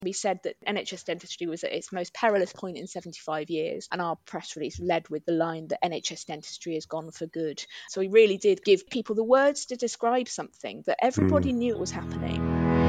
We said that NHS dentistry was at its most perilous point in 75 years, and our press release led with the line that NHS dentistry has gone for good. So we really did give people the words to describe something that everybody knew it was happening.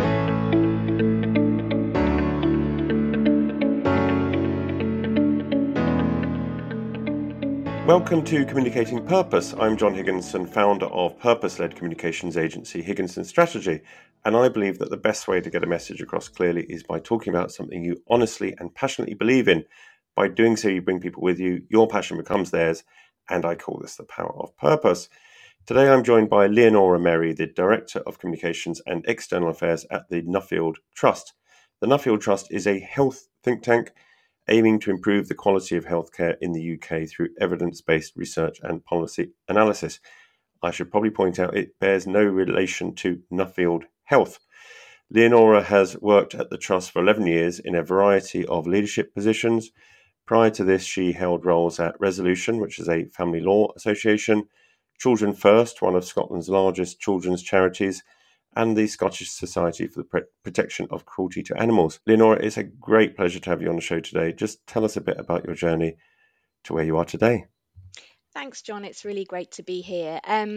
Welcome to Communicating Purpose. I'm John Higginson, founder of purpose-led communications agency Higginson Strategy, and I believe that the best way to get a message across clearly is by talking about something you honestly and passionately believe in. By doing so, you bring people with you, your passion becomes theirs, and I call this the power of purpose. Today I'm joined by Leonora Merry, the Director of Communications and External Affairs at the Nuffield Trust. The Nuffield Trust is a health think tank aiming to improve the quality of healthcare in the UK through evidence-based research and policy analysis. I should probably point out it bears no relation to Nuffield Health. Leonora has worked at the Trust for 11 years in a variety of leadership positions. Prior to this, she held roles at Resolution, which is a family law association, Children First, one of Scotland's largest children's charities, and the Scottish Society for the Protection of Cruelty to Animals. Leonora, it's a great pleasure to have you on the show today. Just tell us a bit about your journey to where you are today. Thanks, John. It's really great to be here.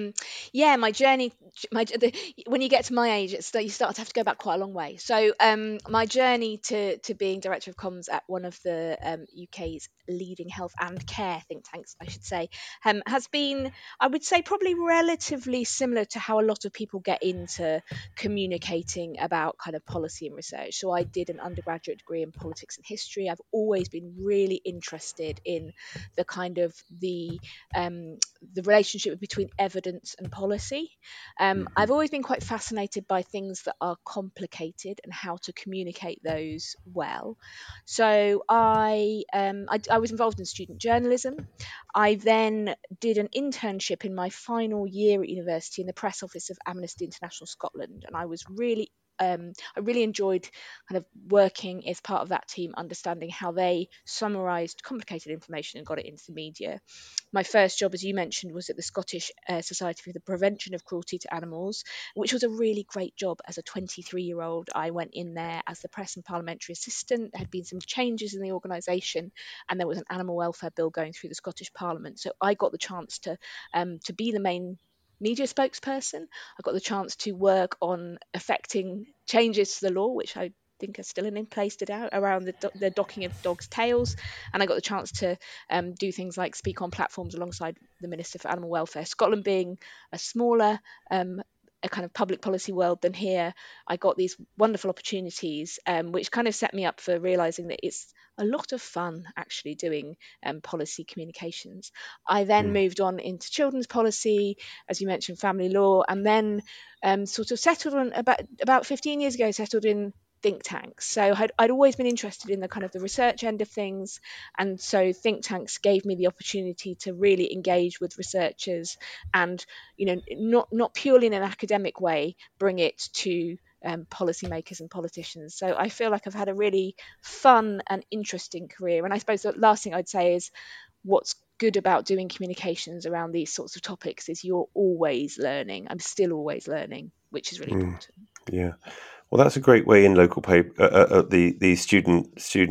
My journey, when you get to my age, you start to have to go back quite a long way. So my journey to being Director of Comms at one of the UK's leading health and care think tanks, I should say, has been, I would say, probably relatively similar to how a lot of people get into communicating about kind of policy and research. So I did an undergraduate degree in politics and history. I've always been really interested in the kind of the relationship between evidence and policy. I've always been quite fascinated by things that are complicated and how to communicate those well. So I was involved in student journalism. I then did an internship in my final year at university in the press office of Amnesty International Scotland, and I really enjoyed kind of working as part of that team, understanding how they summarised complicated information and got it into the media. My first job, as you mentioned, was at the Scottish Society for the Prevention of Cruelty to Animals, which was a really great job as a 23-year-old. I went in there as the press and parliamentary assistant. There had been some changes in the organisation, and there was an animal welfare bill going through the Scottish Parliament. So I got the chance to be the main media spokesperson. I got the chance to work on affecting changes to the law, which I think are still in place today, around the docking of dogs' tails. And I got the chance to do things like speak on platforms alongside the Minister for Animal Welfare. Scotland being a smaller a kind of public policy world than here, I got these wonderful opportunities, which kind of set me up for realising that it's a lot of fun actually doing policy communications. I then moved on into children's policy, as you mentioned, family law, and then sort of settled on about 15 years ago, settled in think tanks. So I'd always been interested in the kind of the research end of things, and so think tanks gave me the opportunity to really engage with researchers and, not purely in an academic way, bring it to policymakers and politicians. So I feel like I've had a really fun and interesting career. And I suppose the last thing I'd say is what's good about doing communications around these sorts of topics is you're always learning. I'm still always learning, which is really important. Yeah. Well, that's a great way in local paper, the student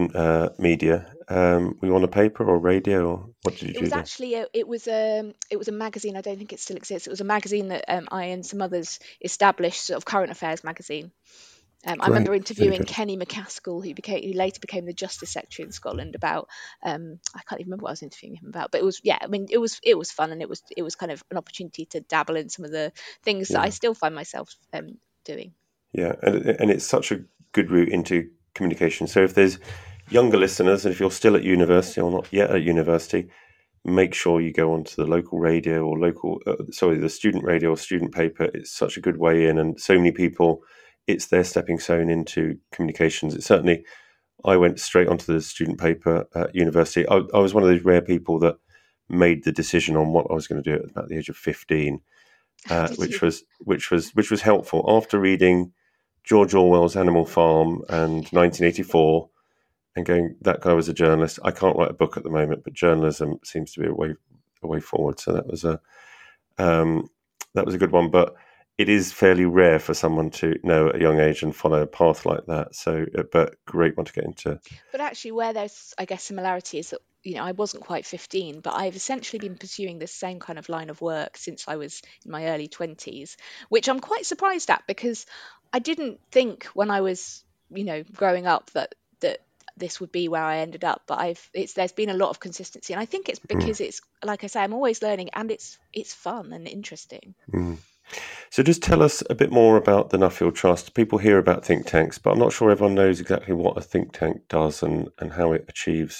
media. Were you on a paper or radio, or what did you do? It was actually it was a magazine. I don't think it still exists. It was a magazine that I and some others established, sort of current affairs magazine. I remember interviewing Kenny McCaskill, who later became the Justice Secretary in Scotland, about I can't even remember what I was interviewing him about, but it was fun, and it was kind of an opportunity to dabble in some of the things that I still find myself doing. Yeah, and it's such a good route into communication. So if there's younger listeners, and if you're still at university or not yet at university, make sure you go onto the local radio or the student radio or student paper. It's such a good way in, and so many people, it's their stepping stone into communications. It's certainly, I went straight onto the student paper at university. I was one of those rare people that made the decision on what I was going to do at about the age of 15, which was helpful. After reading George Orwell's Animal Farm and 1984, and going, that guy was a journalist. I can't write a book at the moment, but journalism seems to be a way forward. So that was a good one. But it is fairly rare for someone to know at a young age and follow a path like that. So, but great one to get into. But actually, where there's, I guess, similarity is that, I wasn't quite 15, but I've essentially been pursuing this same kind of line of work since I was in my early 20s, which I'm quite surprised at because I didn't think when I was, growing up that this would be where I ended up. But there's been a lot of consistency, and I think it's Mm, because it's, like I say, I'm always learning, and it's fun and interesting. mm. So just tell us a bit more about the Nuffield Trust. People hear about think tanks, but I'm not sure everyone knows exactly what a think tank does and how it achieves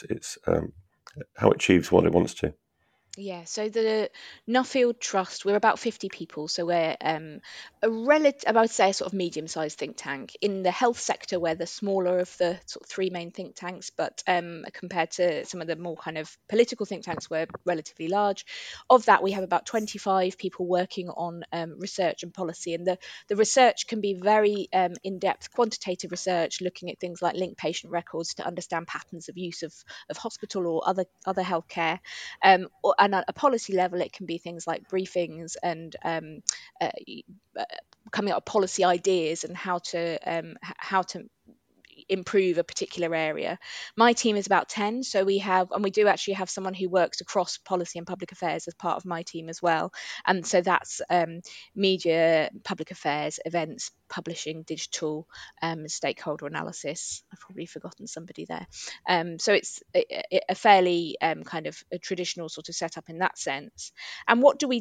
what it wants to. Yeah, so the Nuffield Trust, we're about 50 people, so we're a relative, I would say a sort of medium-sized think tank. In the health sector, we're the smaller of the sort of three main think tanks, but compared to some of the more kind of political think tanks, we're relatively large. Of that, we have about 25 people working on research and policy, and the research can be very in-depth quantitative research, looking at things like linked patient records to understand patterns of use of hospital or other healthcare, and at a policy level, it can be things like briefings and uh, coming up with policy ideas and how to improve a particular area. My team is about 10, so we do actually have someone who works across policy and public affairs as part of my team as well. And so that's media, public affairs, events, publishing, digital, stakeholder analysis. I've probably forgotten somebody there. So it's a fairly kind of a traditional sort of setup in that sense. And what do?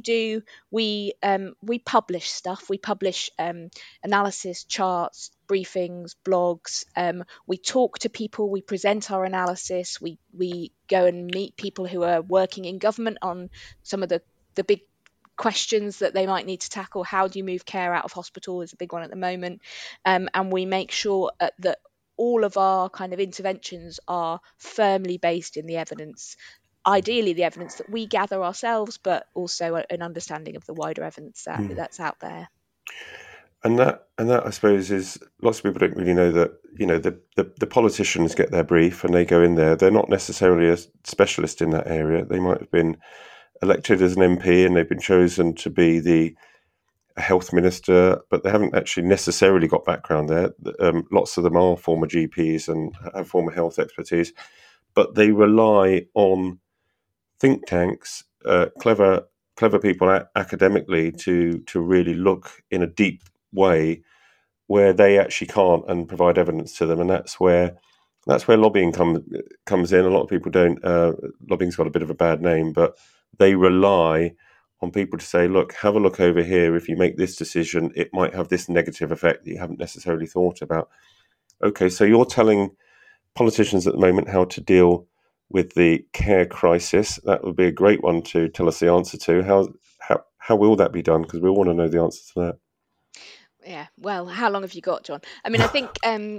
We publish stuff. We publish analysis, charts, briefings, blogs. We talk to people, we present our analysis, we go and meet people who are working in government on some of the big questions that they might need to tackle. How do you move care out of hospital is a big one at the moment, and we make sure that all of our kind of interventions are firmly based in the evidence. Ideally, the evidence that we gather ourselves, but also an understanding of the wider evidence Mm. that's out there. And that I suppose is lots of people don't really know that the politicians get their brief and they go in there. They're not necessarily a specialist in that area. They might have been elected as an MP and they've been chosen to be the health minister, but they haven't actually necessarily got background there. Lots of them are former GPs and have former health expertise, but they rely on think tanks, clever people academically to really look in a deep way where they actually can't and provide evidence to them, and that's where lobbying comes in. A lot of people don't. Lobbying's got a bit of a bad name, but they rely on people to say, "Look, have a look over here. If you make this decision, it might have this negative effect that you haven't necessarily thought about." Okay, so you're telling politicians at the moment how to deal with the care crisis. That would be a great one to tell us the answer to. How will that be done? Because we want to know the answer to Yeah, well, how long have you got, John? I mean, I think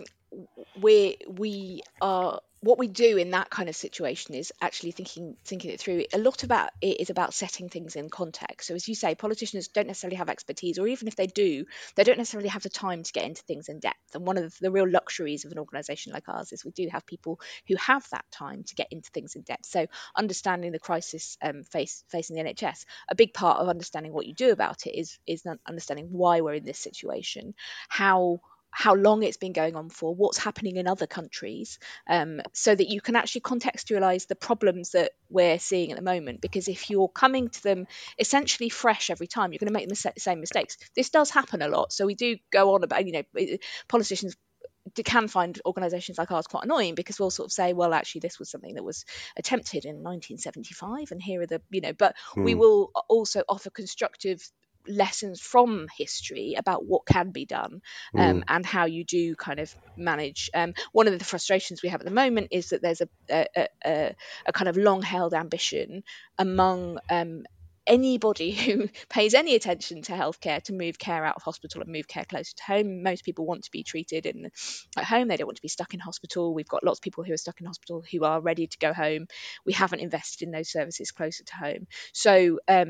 we are what we do in that kind of situation is actually thinking it through. A lot about it is about setting things in context. So as you say, politicians don't necessarily have expertise, or even if they do, they don't necessarily have the time to get into things in depth. And one of the real luxuries of an organisation like ours is we do have people who have that time to get into things in depth. So understanding the crisis facing the NHS, a big part of understanding what you do about it is understanding why we're in this situation, how long it's been going on for, what's happening in other countries, so that you can actually contextualize the problems that we're seeing at the moment. Because if you're coming to them essentially fresh every time, you're going to make the same mistakes. This does happen a lot. So we do go on about, politicians can find organisations like ours quite annoying because we'll sort of say, well, actually, this was something that was attempted in 1975, and here are but we that. will also offer constructive lessons from history about what can be done, Mm, and how you do kind of manage. One of the frustrations we have at the moment is that there's a kind of long held ambition among anybody who pays any attention to healthcare to move care out of hospital and move care closer to home. Most people want to be treated at home. They don't want to be stuck in hospital. We've got lots of people who are stuck in hospital who are ready to go home. We haven't invested in those services closer to home. So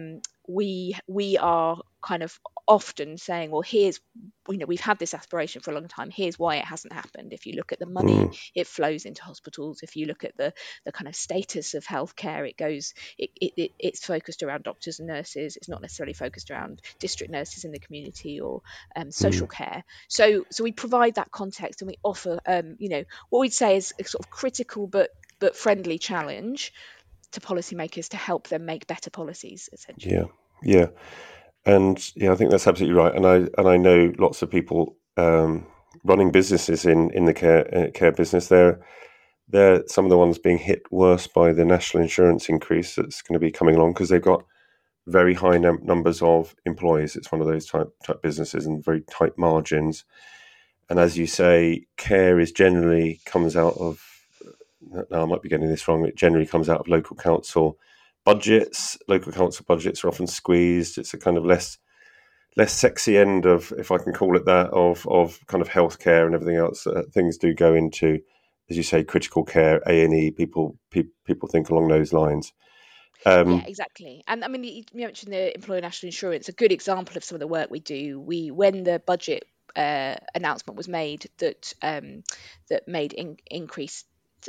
we are kind of often saying, well, here's, we've had this aspiration for a long time, here's why it hasn't happened. If you look at the money it flows into hospitals, if you look at the kind of status of healthcare, it's focused around doctors and nurses, it's not necessarily focused around district nurses in the community or social care. So we provide that context, and we offer what we'd say is a sort of critical but friendly challenge to policymakers to help them make better policies, essentially. Yeah. And I think that's absolutely right. And I know lots of people running businesses in the care business. They're some of the ones being hit worse by the national insurance increase that's going to be coming along, because they've got very high numbers of employees. It's one of those type businesses and very tight margins. And as you say, care is generally comes out of. Now I might be getting this wrong. It generally comes out of local council budgets. Local council budgets are often squeezed. It's a kind of less sexy end of, if I can call it that, of kind of healthcare and everything else. Things do go into, as you say, critical care, A&E. People think along those lines. Yeah, exactly. And I mean, you mentioned the employer national insurance. A good example of some of the work we do. When the budget announcement was made that made increase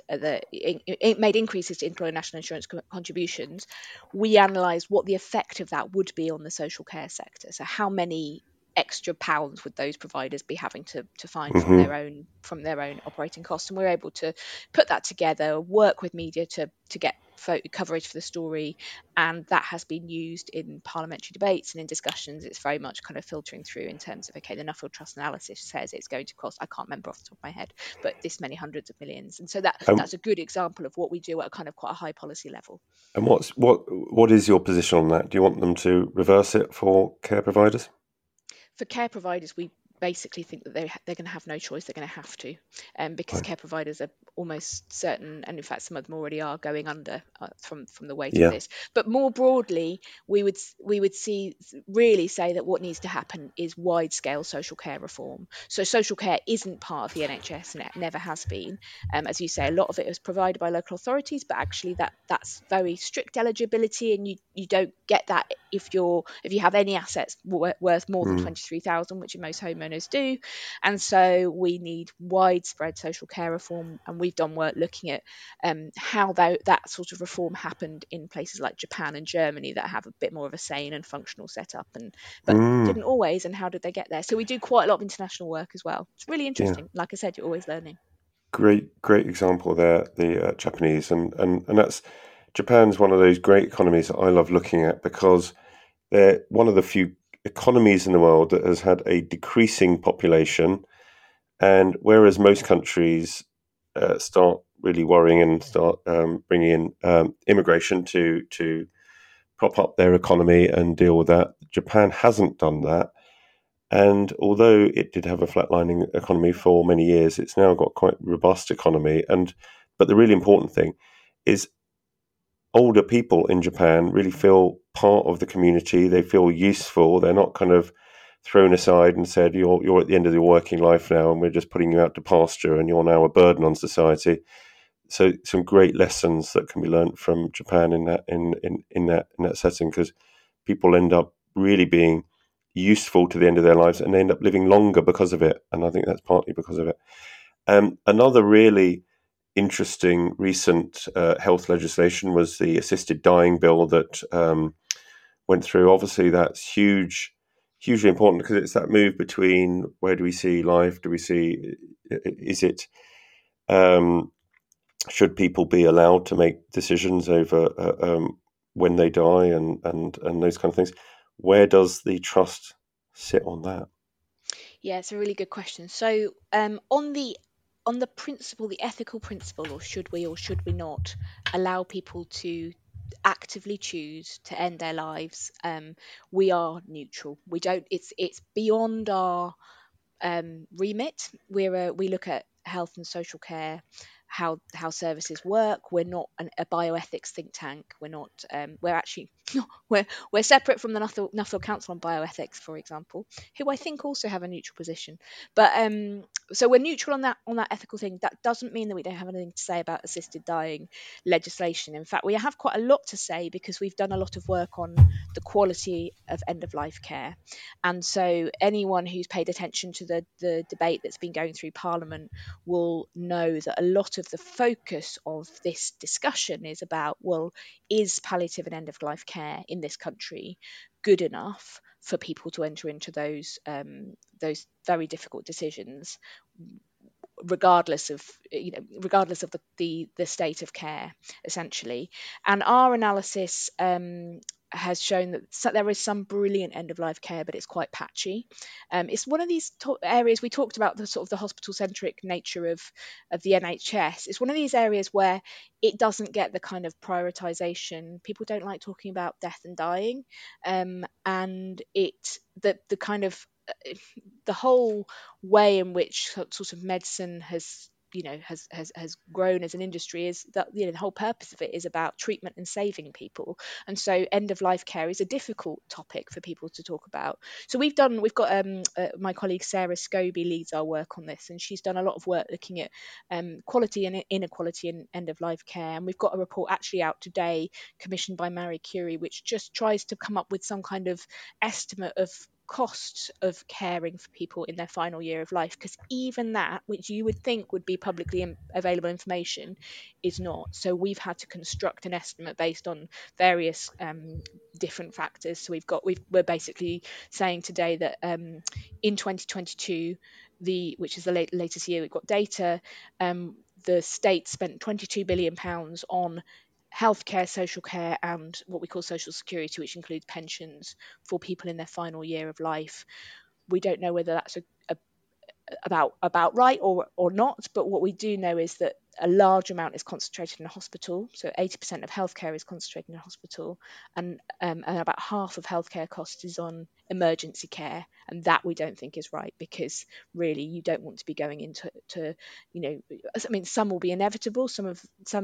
it made increases to employer national insurance contributions, we analysed what the effect of that would be on the social care sector. So how many extra pounds would those providers be having to find from their own operating costs? And we're able to put that together, work with media to get coverage for the story, and that has been used in parliamentary debates and in discussions. It's very much kind of filtering through in terms of, okay, the Nuffield Trust analysis says it's going to cost, I can't remember off the top of my head, but this many hundreds of millions. And so that's a good example of what we do at kind of quite a high policy level. And what is your position on that? Do you want them to reverse it for care providers? For care providers, we basically think that they're going to have no choice. They're going to have to, because care providers are almost certain, and in fact some of them already are, going under from the weight of this. But more broadly, we would really say that what needs to happen is wide scale social care reform. So social care isn't part of the NHS, and it never has been. As you say, a lot of it is provided by local authorities, but actually that's very strict eligibility, and you don't get that if you have any assets worth more than 23,000, which most homeowners do. And so we need widespread social care reform, and we've done work looking at how that sort of reform happened in places like Japan and Germany that have a bit more of a sane and functional setup, but didn't always, and how did they get there? So we do quite a lot of international work as well. It's really interesting. Like I said, you're always learning. Great example there, the Japanese, and that's, Japan's one of those great economies that I love looking at, because they're one of the few economies in the world that has had a decreasing population. And whereas most countries start really worrying and start bringing in immigration to prop up their economy and deal with that, Japan hasn't done that. And although it did have a flatlining economy for many years, it's now got quite a robust economy. But the really important thing is older people in Japan really feel part of the community. They feel useful. They're not kind of thrown aside and said, you're at the end of your working life now, and we're just putting you out to pasture, and you're now a burden on society. So some great lessons that can be learned from Japan in that setting, because people end up really being useful to the end of their lives, and they end up living longer because of it. And I think that's partly because of it. Another really interesting recent health legislation was the assisted dying bill that went through. Obviously, that's hugely important, because it's that move between, where do we see life? Is it should people be allowed to make decisions over when they die and those kind of things? Where does the trust sit on that? Yeah, it's a really good question. So on the principle, the ethical principle, or should we not allow people to actively choose to end their lives, we are neutral. We don't. It's beyond our remit. We look at health and social care, how services work. We're not a bioethics think tank. We're not. We're actually we're separate from the Nuffield Council on Bioethics, for example, who I think also have a neutral position. But so we're neutral on that ethical thing. That doesn't mean that we don't have anything to say about assisted dying legislation. In fact, we have quite a lot to say because we've done a lot of work on the quality of end of life care. And so anyone who's paid attention to the debate that's been going through Parliament will know that a lot of the focus of this discussion is about, well, is palliative and end of life care in this country good enough for people to enter into those very difficult decisions, regardless of the state of care, essentially. And our analysis has shown that there is some brilliant end of life care, but it's quite patchy. It's one of these areas we talked about, the sort of the hospital centric nature of the NHS. It's one of these areas where it doesn't get the kind of prioritization. People don't like talking about death and dying, and the kind of the whole way in which sort of medicine has has grown as an industry is that the whole purpose of it is about treatment and saving people. And so end of life care is a difficult topic for people to talk about. So we've got my colleague Sarah Scobie leads our work on this, and she's done a lot of work looking at quality and inequality in end of life care. And we've got a report actually out today commissioned by Marie Curie, which just tries to come up with some kind of estimate of cost of caring for people in their final year of life, because even that, which you would think would be publicly available information, is not. So we've had to construct an estimate based on various different factors. So we're basically saying today that in 2022, which is the latest year we've got data, the state spent £22 billion on healthcare, social care, and what we call social security, which includes pensions for people in their final year of life. We don't know whether that's about right or not, but what we do know is that a large amount is concentrated in a hospital. So 80% of healthcare is concentrated in a hospital, and about half of healthcare costs is on emergency care, and that we don't think is right, because really you don't want to be going into I mean, some will be inevitable. Some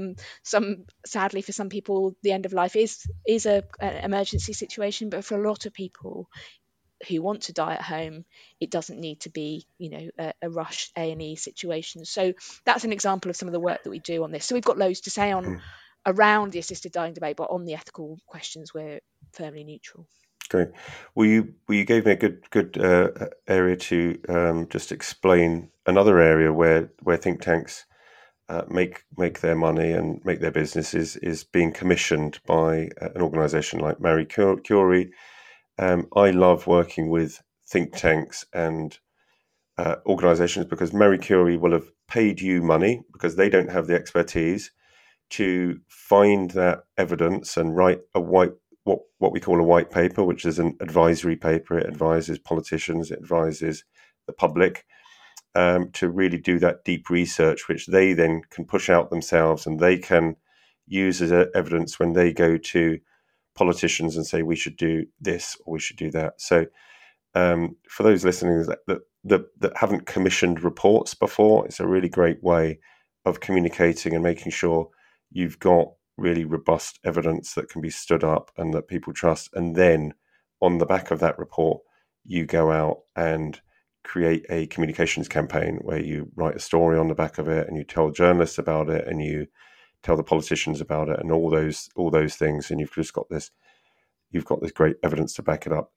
sadly for some people the end of life is an emergency situation, but for a lot of people who want to die at home, it doesn't need to be a rushed A&E situation. So that's an example of some of the work that we do on this. So we've got loads to say on around the assisted dying debate, but on the ethical questions we're firmly neutral. Great. Well, you gave me a good area to just explain another area where think tanks make their money and make their business is being commissioned by an organisation like Marie Curie. I love working with think tanks and organisations because Marie Curie will have paid you money because they don't have the expertise to find that evidence and write what we call a white paper, which is an advisory paper. It advises politicians, it advises the public to really do that deep research, which they then can push out themselves and they can use as evidence when they go to politicians and say we should do this or we should do that. So for those listening that haven't commissioned reports before, it's a really great way of communicating and making sure you've got really robust evidence that can be stood up and that people trust. And then on the back of that report, you go out and create a communications campaign where you write a story on the back of it and you tell journalists about it and you tell the politicians about it and all those things, and you've got this great evidence to back it up.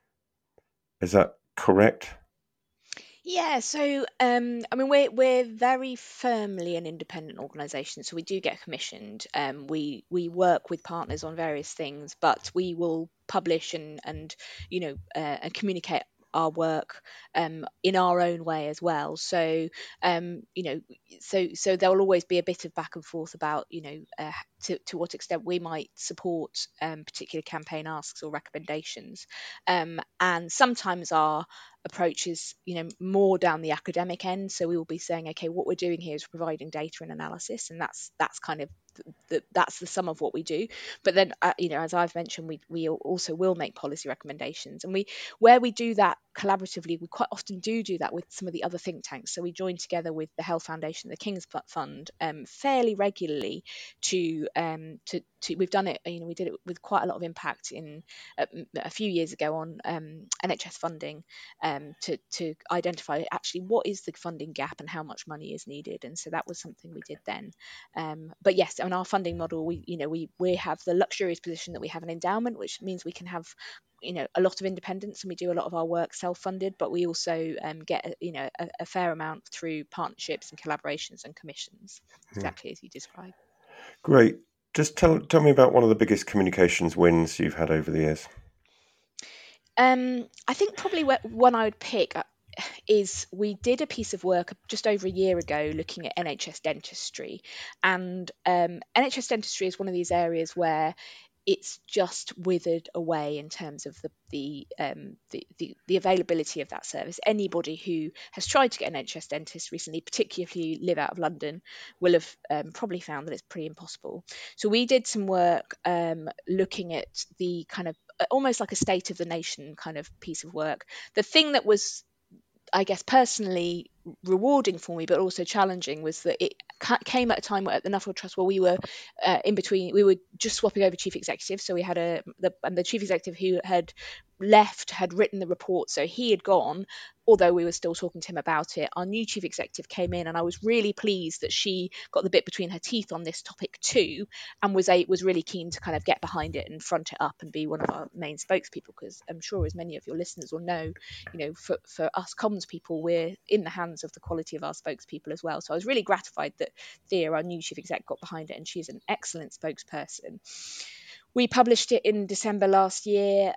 Is that correct? Yeah, so I mean, we're very firmly an independent organisation, so we do get commissioned. We work with partners on various things, but we will publish and and communicate our work in our own way as well. So so there will always be a bit of back and forth about to what extent we might support particular campaign asks or recommendations, and sometimes our approach is, more down the academic end. So we will be saying, okay, what we're doing here is providing data and analysis, and that's kind of that's the sum of what we do. But then, as I've mentioned, we also will make policy recommendations, and where we do that collaboratively, we quite often do that with some of the other think tanks. So we join together with the Health Foundation, the King's Fund, fairly regularly to we've done it. We did it with quite a lot of impact in a few years ago on NHS funding, to identify actually what is the funding gap and how much money is needed. And so that was something we did then. But yes, on our funding model, we have the luxurious position that we have an endowment, which means we can have a lot of independence, and we do a lot of our work self-funded, but we also get a fair amount through partnerships and collaborations and commissions, exactly as you described. Great. Just tell me about one of the biggest communications wins you've had over the years. I think probably one I would pick is we did a piece of work just over a year ago looking at NHS dentistry, and NHS dentistry is one of these areas where it's just withered away in terms of the availability of that service. Anybody who has tried to get an NHS dentist recently, particularly if you live out of London, will have probably found that it's pretty impossible. So we did some work looking at the kind of almost like a state of the nation kind of piece of work. The thing that was, I guess, personally rewarding for me, but also challenging, was that it came at a time at the Nuffield Trust where we were in between. We were just swapping over chief executives, so we had the chief executive who had left had written the report, so he had gone, although we were still talking to him about it. Our new chief executive came in, and I was really pleased that she got the bit between her teeth on this topic too, and was really keen to kind of get behind it and front it up and be one of our main spokespeople, because I'm sure, as many of your listeners will know, for us comms people, we're in the hands of the quality of our spokespeople as well. So I was really gratified that Thea, our new chief exec, got behind it, and she's an excellent spokesperson. We published it in December last year.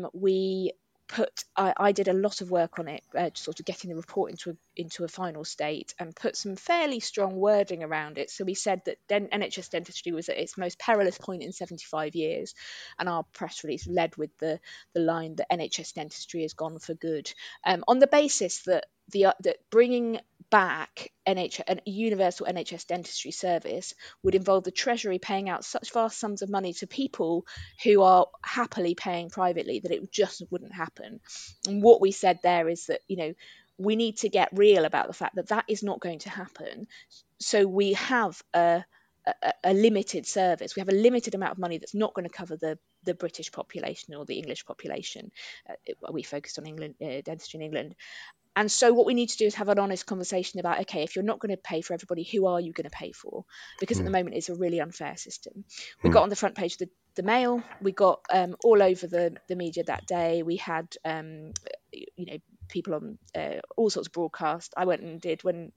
I did a lot of work on it, sort of getting the report into a final state, and put some fairly strong wording around it. So we said that NHS dentistry was at its most perilous point in 75 years, and our press release led with the line that NHS dentistry has gone for good, on the basis that that bringing back a universal NHS dentistry service would involve the Treasury paying out such vast sums of money to people who are happily paying privately that it just wouldn't happen. And what we said there is that, we need to get real about the fact that that is not going to happen. So we have a limited service. We have a limited amount of money that's not going to cover the British population or the English population. We focused on England, dentistry in England. And so what we need to do is have an honest conversation about, okay, if you're not going to pay for everybody, who are you going to pay for? Because at the moment, it's a really unfair system. We got on the front page of the Mail. We got all over the media that day. We had, people on all sorts of broadcast. I went and did when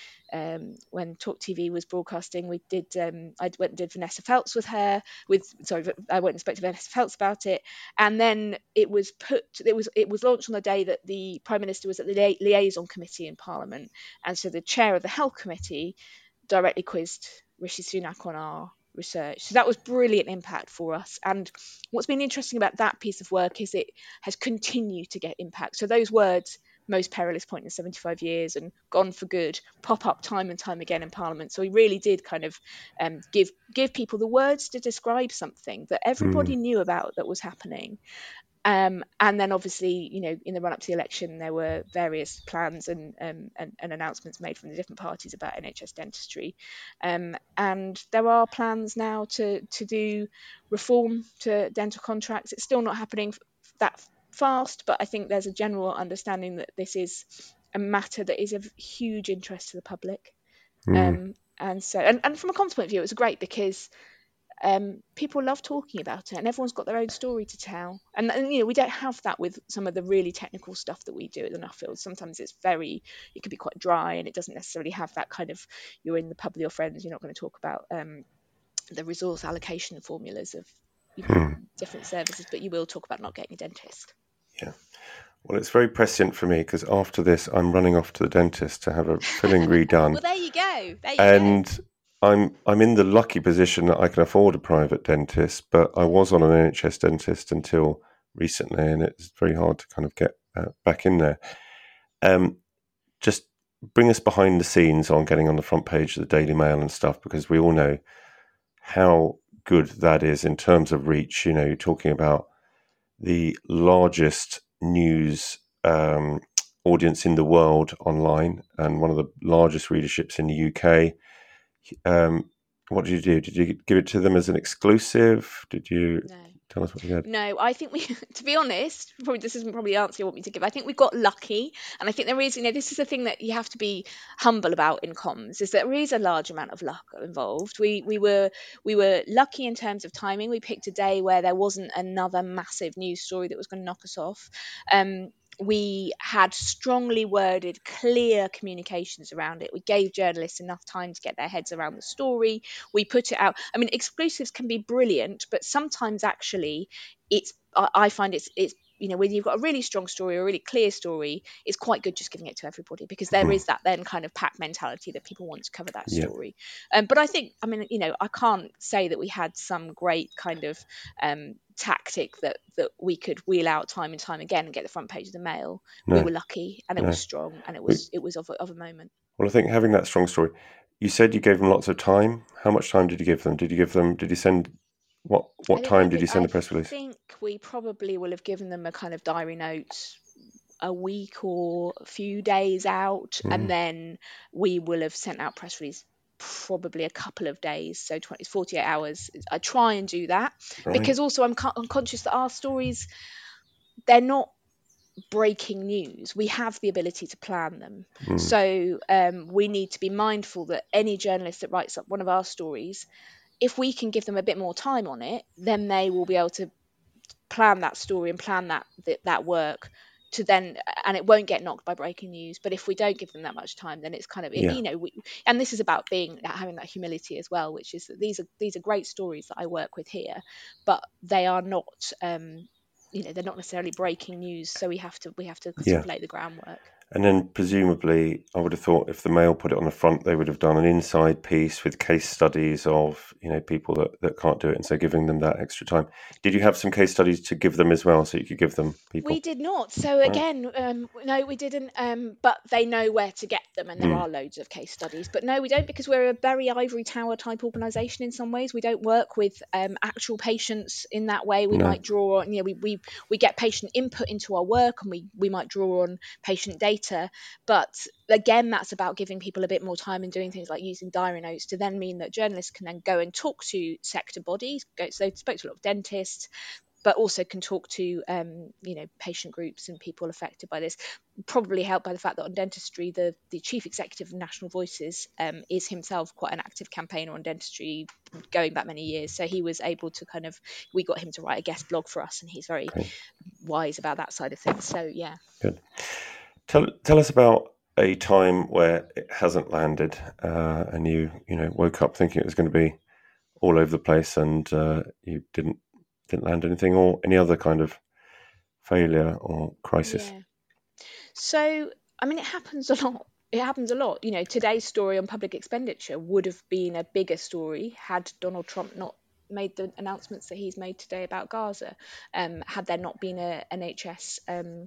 Talk TV was broadcasting. We did. I went and did Vanessa Feltz with her. I went and spoke to Vanessa Feltz about it, and then it was launched on the day that the Prime Minister was at the liaison committee in Parliament, and so the chair of the Health Committee directly quizzed Rishi Sunak on our research. So that was brilliant impact for us. And what's been interesting about that piece of work is it has continued to get impact. So those words, most perilous point in 75 years and gone for good, pop up time and time again in Parliament. So we really did kind of give people the words to describe something that everybody knew about that was happening. And then obviously, in the run up to the election, there were various plans and announcements made from the different parties about NHS dentistry. And there are plans now to do reform to dental contracts. It's still not happening that fast, but I think there's a general understanding that this is a matter that is of huge interest to the public. And from a comms point of view, it was great because people love talking about it, and everyone's got their own story to tell. And we don't have that with some of the really technical stuff that we do at the Nuffield. Sometimes it can be quite dry, and it doesn't necessarily have that kind of, you're in the pub with your friends, you're not going to talk about the resource allocation formulas of different services, but you will talk about not getting a dentist. Yeah. Well, it's very prescient for me because after this, I'm running off to the dentist to have a filling redone. Well, there you go. I'm in the lucky position that I can afford a private dentist, but I was on an NHS dentist until recently, and it's very hard to kind of get back in there. just bring us behind the scenes on getting on the front page of the Daily Mail and stuff, because we all know how good that is in terms of reach. You're talking about the largest news audience in the world online, and one of the largest readerships in the UK. What did you do? Did you give it to them as an exclusive? Did you No. tell us what you did? No, I think we, to be honest, probably this isn't probably the answer you want me to give. I think we got lucky, and I think there is, this is the thing that you have to be humble about in comms, is that there is a large amount of luck involved. We were lucky in terms of timing. We picked a day where there wasn't another massive news story that was going to knock us off. We had strongly worded, clear communications around it. We gave journalists enough time to get their heads around the story. We put it out. I mean, exclusives can be brilliant, but sometimes actually I find it's when you've got a really strong story or a really clear story, it's quite good just giving it to everybody, because there is that then kind of pack mentality that people want to cover that Yeah. story. But I think, I can't say that we had some great kind of tactic that we could wheel out time and time again and get the front page of the Mail. No. We were lucky, and it No. was strong, and it was of a moment. Well, I think having that strong story, you said you gave them lots of time. How much time did you give them? Did you send, what time did you send the press release? I think we probably will have given them a kind of diary note a week or a few days out, and then we will have sent out press release probably a couple of days, so 48 hours. I try and do that, Right. because also I'm conscious that our stories, they're not breaking news. We have the ability to plan them. So we need to be mindful that any journalist that writes up one of our stories, if we can give them a bit more time on it, then they will be able to plan that story and plan that work to then, and it won't get knocked by breaking news. But if we don't give them that much time, then it's kind of and this is about having that humility as well, which is that these are great stories that I work with here, but they are not they're not necessarily breaking news, so we have to sort of lay the groundwork. And then presumably, I would have thought if the Mail put it on the front, they would have done an inside piece with case studies of people that can't do it, and so giving them that extra time. Did you have some case studies to give them as well, so you could give them people? We did not. So again, no, we didn't. But they know where to get them, and there are loads of case studies. But no, we don't, because we're a very ivory tower type organisation in some ways. We don't work with actual patients in that way. We might draw on, we get patient input into our work, and we might draw on patient data. But again, that's about giving people a bit more time and doing things like using diary notes to then mean that journalists can then go and talk to sector bodies. So spoke to a lot of dentists, but also can talk to patient groups and people affected by this. Probably helped by the fact that on dentistry, the chief executive of National Voices is himself quite an active campaigner on dentistry going back many years. So he was able to we got him to write a guest blog for us, and he's very wise about that side of things. So yeah. Good. Tell us about a time where it hasn't landed, and you woke up thinking it was going to be all over the place, and you didn't land anything, or any other kind of failure or crisis. Yeah. So I mean, it happens a lot. Today's story on public expenditure would have been a bigger story had Donald Trump not made the announcements that he's made today about Gaza, had there not been a NHS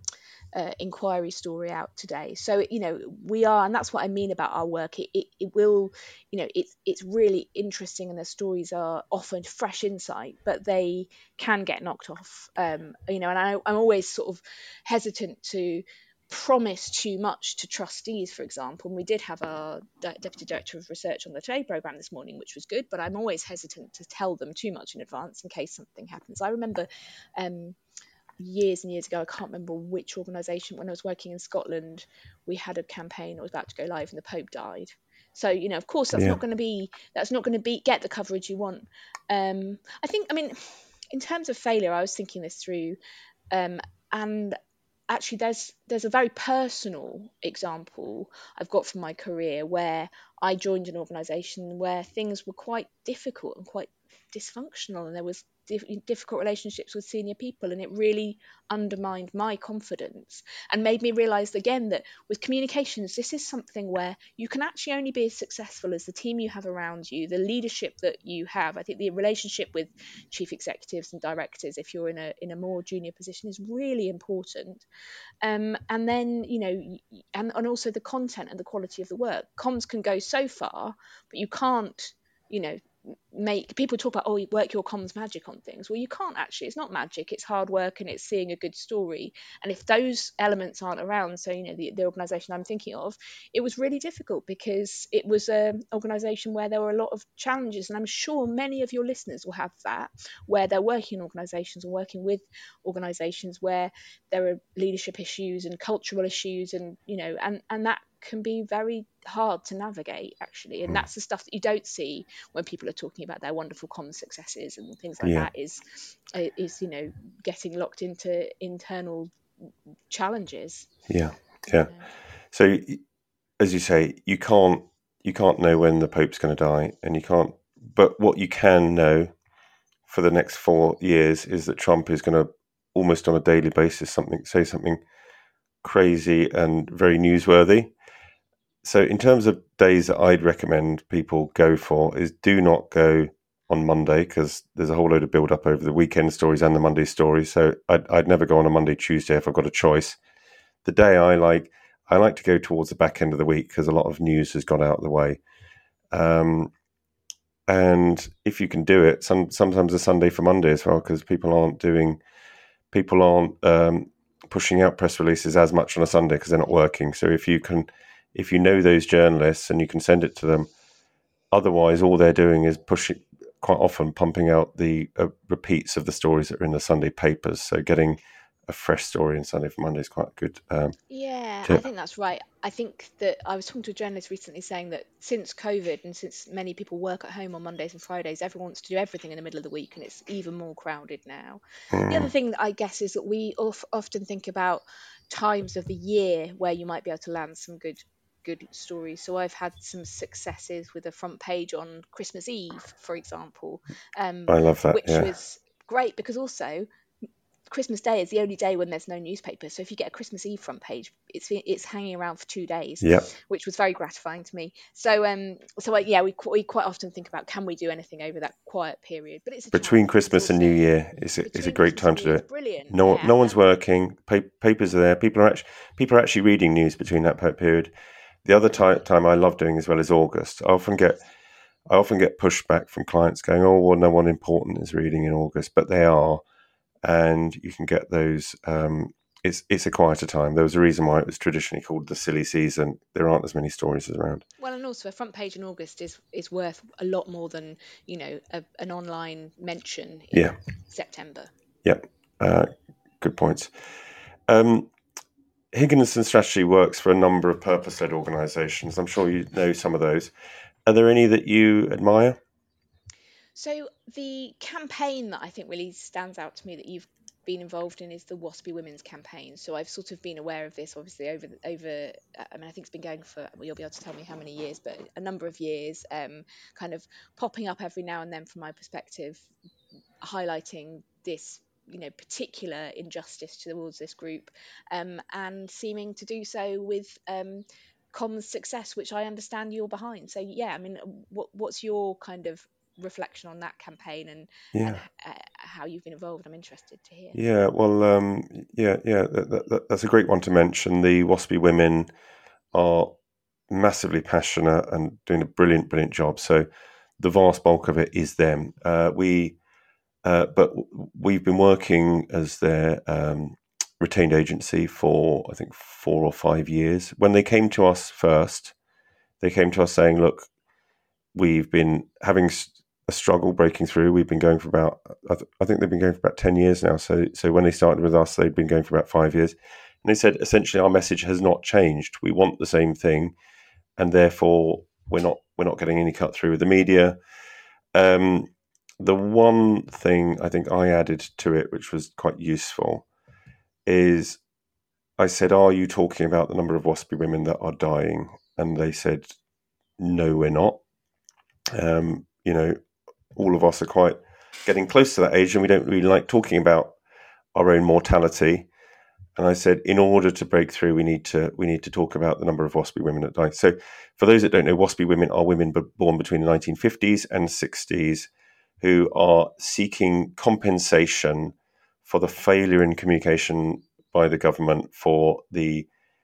inquiry story out today. So we are, and that's what I mean about our work. It will, it's really interesting, and the stories are often fresh insight, but they can get knocked off. And I'm always sort of hesitant to promise too much to trustees, for example. And we did have our deputy director of research on the Today programme this morning, which was good, but I'm always hesitant to tell them too much in advance in case something happens. I remember years and years ago, I can't remember which organisation, when I was working in Scotland, we had a campaign that was about to go live and the Pope died. So of course that's not going to be get the coverage you want. I mean in terms of failure, I was thinking this through, and actually there's a very personal example I've got from my career where I joined an organisation where things were quite difficult and quite dysfunctional, and there was difficult relationships with senior people, and it really undermined my confidence and made me realize again that with communications, this is something where you can actually only be as successful as the team you have around you, the leadership that you have. I think the relationship with chief executives and directors, if you're in a more junior position, is really important. And then, and also the content and the quality of the work. Comms can go so far, but you can't, you know make people talk about, oh, you work your comms magic on things. Well, you can't actually. It's not magic, it's hard work, and it's seeing a good story. And if those elements aren't around, so the organization I'm thinking of, it was really difficult because it was an organization where there were a lot of challenges, and I'm sure many of your listeners will have that, where they're working in organizations or working with organizations where there are leadership issues and cultural issues, and and that can be very hard to navigate, actually. And that's the stuff that you don't see when people are talking about their wonderful common successes and things like that, is getting locked into internal challenges. Yeah. So as you say, you can't know when the Pope's going to die, and you can't, but what you can know for the next 4 years is that Trump is going to, almost on a daily basis, say something crazy and very newsworthy. So in terms of days that I'd recommend people go for, is do not go on Monday, because there's a whole load of build up over the weekend stories and the Monday stories. So I'd never go on a Monday, Tuesday if I've got a choice. The day I like to go towards the back end of the week, because a lot of news has got out of the way. And if you can do it, sometimes a Sunday for Monday as well, because people aren't pushing out press releases as much on a Sunday because they're not working. So if you know those journalists and you can send it to them, otherwise all they're doing is quite often pumping out the repeats of the stories that are in the Sunday papers. So getting a fresh story in Sunday for Monday is quite good. I think that's right. I think that I was talking to a journalist recently saying that since COVID and since many people work at home on Mondays and Fridays, everyone wants to do everything in the middle of the week, and it's even more crowded now. The other thing that I guess is that we often think about times of the year where you might be able to land some good stories. So I've had some successes with a front page on Christmas Eve, for example, I love that, which was great because also Christmas Day is the only day when there's no newspaper. So if you get a Christmas Eve front page, it's hanging around for 2 days, which was very gratifying to me. So we quite often think about, can we do anything over that quiet period? But it's between Christmas and New Year. It's a great time to do it. Brilliant. No one's working. Papers are there. People are actually reading news between that period. The other time I love doing as well is August. I often get pushback from clients going, "Oh, well, no one important is reading in August," but they are. And you can get those. It's a quieter time. There was a reason why it was traditionally called the silly season. There aren't as many stories around. Well, and also a front page in August is worth a lot more than an online mention in September. Yeah, good points. Higginson Strategy works for a number of purpose-led organisations. I'm sure you know some of those. Are there any that you admire? So the campaign that I think really stands out to me that you've been involved in is the WASPy Women's campaign. So I've sort of been aware of this, obviously, over. I mean, I think it's been going for, well, you'll be able to tell me how many years, but a number of years, kind of popping up every now and then from my perspective, highlighting this particular injustice towards this group, and seeming to do so with comms success, which I understand you're behind. So yeah, I mean, what's your kind of reflection on that campaign and how you've been involved? I'm interested to hear. Yeah, well, that's a great one to mention. The WASPy women are massively passionate and doing a brilliant job. So the vast bulk of it is them. But we've been working as their retained agency for, I think, 4 or 5 years. When they came to us first, they came to us saying, look, we've been having a struggle breaking through. We've been going for about, I think they've been going for about 10 years now. So when they started with us, they'd been going for about 5 years. And they said, essentially, our message has not changed. We want the same thing. And therefore, we're not getting any cut through with the media. The one thing I think I added to it, which was quite useful, is I said, are you talking about the number of WASPy women that are dying? And they said, no, we're not. all of us are quite getting close to that age, and we don't really like talking about our own mortality. And I said, in order to break through, we need to talk about the number of WASPI women that die. So, for those that don't know, WASPI women are women born between the 1950s and 60s who are seeking compensation for the failure in communication by the government for the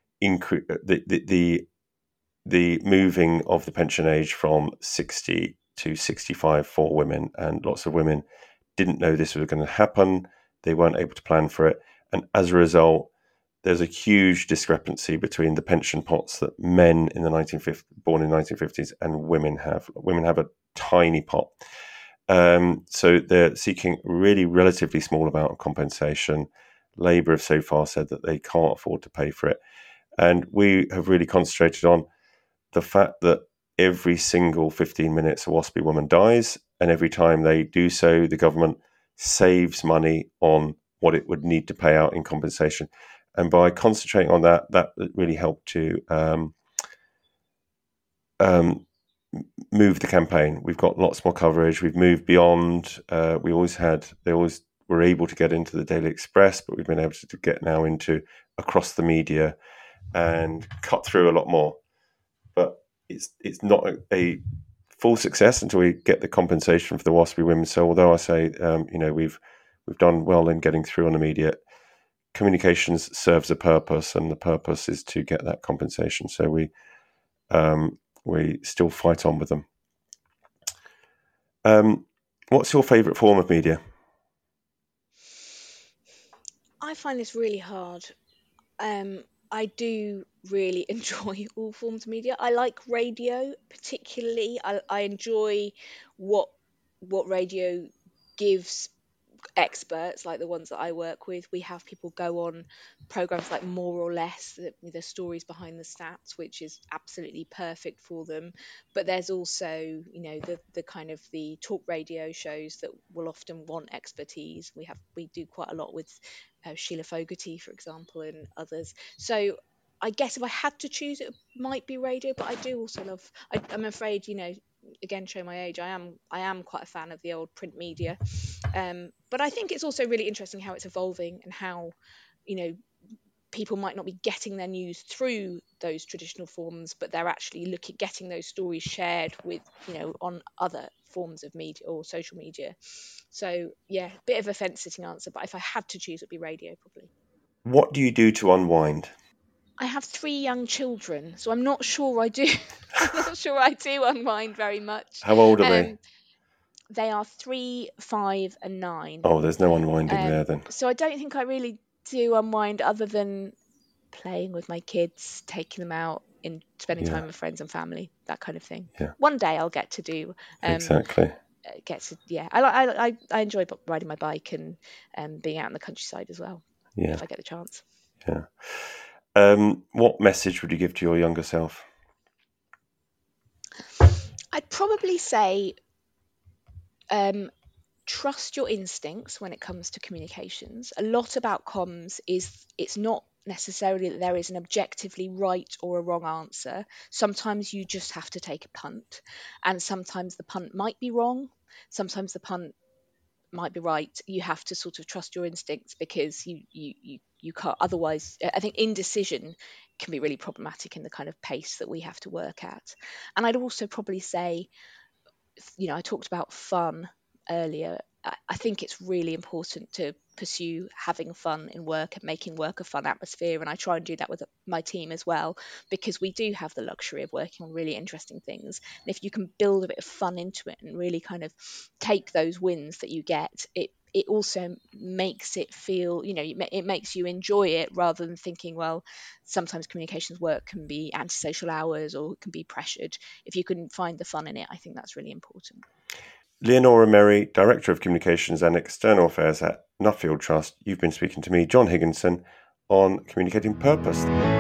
moving of the pension age from 60 to 65 for women. And lots of women didn't know this was going to happen. They weren't able to plan for it. And as a result, there's a huge discrepancy between the pension pots that men in the born in the 1950s and women have. Women have a tiny pot. So they're seeking really relatively small amount of compensation. Labour have so far said that they can't afford to pay for it. And we have really concentrated on the fact that every single 15 minutes a WASPI woman dies, and every time they do so, the government saves money on what it would need to pay out in compensation. And by concentrating on that, that really helped to move the campaign. We've got lots more coverage. We've moved beyond. They always were able to get into the Daily Express, but we've been able to get now into across the media and cut through a lot more. But it's not a full success until we get the compensation for the WASPI women. So although I say we've done well in getting through on the media, communications serves a purpose, and the purpose is to get that compensation. So we still fight on with them. What's your favourite form of media? I find this really hard. I do really enjoy all forms of media. I like radio particularly. I enjoy what radio gives experts like the ones that I work with. We have people go on programs like More or Less, the stories behind the stats, which is absolutely perfect for them. But there's also, the kind of the talk radio shows that will often want expertise. We do quite a lot with Sheila Fogarty, for example, and others. So I guess if I had to choose, it might be radio. But I do also love. I'm afraid, again, show my age. I am quite a fan of the old print media. But I think it's also really interesting how it's evolving and how, people might not be getting their news through those traditional forms, but they're actually getting those stories shared with, on other forms of media or social media. So yeah, bit of a fence-sitting answer, but if I had to choose, it'd be radio probably. What do you do to unwind? I have 3 young children, so I'm not sure I do. I'm not sure I do unwind very much. How old are they? They are 3, 5, and 9. Oh, there's no unwinding there then. So I don't think I really do unwind other than playing with my kids, taking them out, in spending time with friends and family, that kind of thing. Yeah. One day I'll get to do exactly. I enjoy riding my bike and being out in the countryside as well. Yeah. If I get the chance. Yeah. What message would you give to your younger self? I'd probably say trust your instincts when it comes to communications. A lot about comms is it's not necessarily that there is an objectively right or a wrong answer. Sometimes you just have to take a punt, and sometimes the punt might be wrong, sometimes the punt might be right. You have to sort of trust your instincts, because you can't otherwise. I think indecision can be really problematic in the kind of pace that we have to work at. And I'd also probably say, I talked about fun earlier. I think it's really important to pursue having fun in work and making work a fun atmosphere, and I try and do that with my team as well, because we do have the luxury of working on really interesting things, and if you can build a bit of fun into it and really kind of take those wins that you get, it also makes it feel, it makes you enjoy it, rather than thinking, well, sometimes communications work can be antisocial hours or it can be pressured. If you can find the fun in it, I think that's really important. Leonora Merry, Director of Communications and External Affairs at Nuffield Trust. You've been speaking to me, John Higginson, on Communicating Purpose.